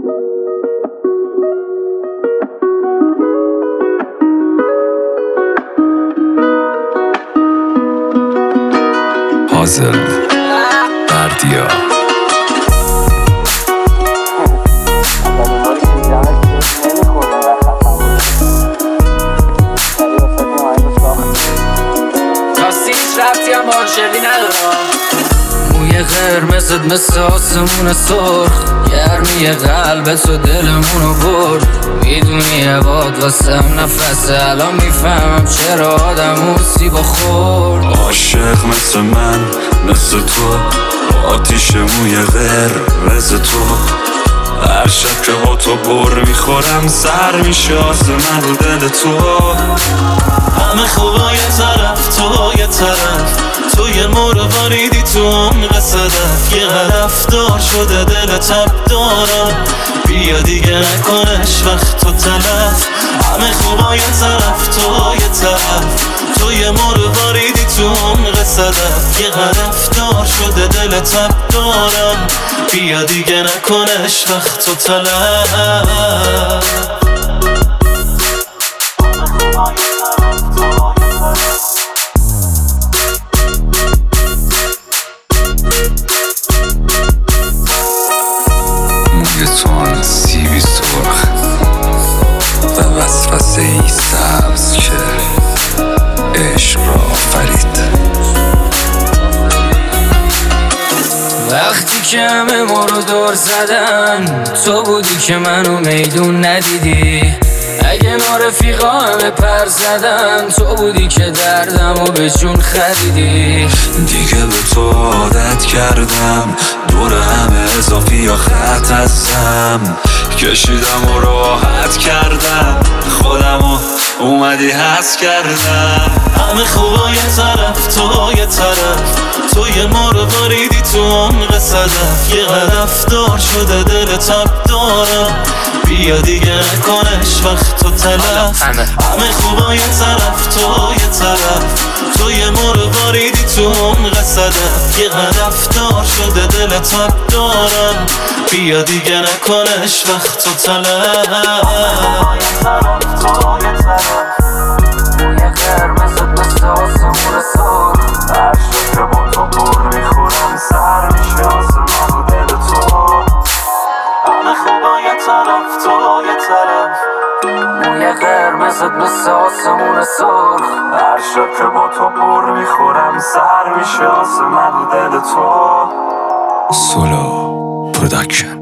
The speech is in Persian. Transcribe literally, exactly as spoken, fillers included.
پازل بردیا رفتی هم مارشلی ندارم. موی قرمزت مثل آسمون سرخ، گرمی قلبت و دلمونو برد. میدونی عباد واسم نفسه، الان میفهمم چرا آدم سیبا خورد. عاشق مثل من مثل تو، آتیش موی قرمز تو. هر شب که با تو بر میخورم سر میشه آسمون رو دل تو. همه خوبا یه طرف، تو یه طرف، تو یه مرواریدی تو عمق صدف. یه هدف دار شده دل تب دارم، بیا دیگه نکنش وقت تو تلف. همه خوبا یه طرف، تو یه طرف، تو یه مرواریدی تو عمق صدف. یه هدف دار شده دل تب دارم، بیا دیگه نکنش وقت تو تلف. موی تو آن سیبی سرخ و وسوسه ای سبز که عشق را آفرید. وقتی که همه ما رو دور زدن، تو بودی که منو میدون ندیدی. اگه ما رفیقا همه پر زدن، تو بودی که دردمو به جون خریدی. دیگه به تو عادت کردم، دور همه اضافی یا خط هستم. کشیدم و راحت کردم، خودمو اومدی حس کردم. همه خوبا یه طرف، تو یه طرف، تو یه مرواریدی تو عمق صدف. یه هدف دار شده دل تب دارم، بیا دیگه نکنش وقت تو تلف. همه خوبا یه طرف، تو یه طرف، تو یه مرواریدی تو عمق صدف. یه هدف دار شده دل تب دارم، بیا دیگه نکنش وقت تو تلف. موی قرمزت مثل آسمون سرخ، هر شب که با تو بر میخورم سر میشه آسمان رو دل تو. همه خوبا یه طرف، تو یه طرف، موی قرمزت مثل آسمون سرخ. هر شب که با تو بر میخورم سر میشه آسمان رو دل تو. سولو پروداکشن.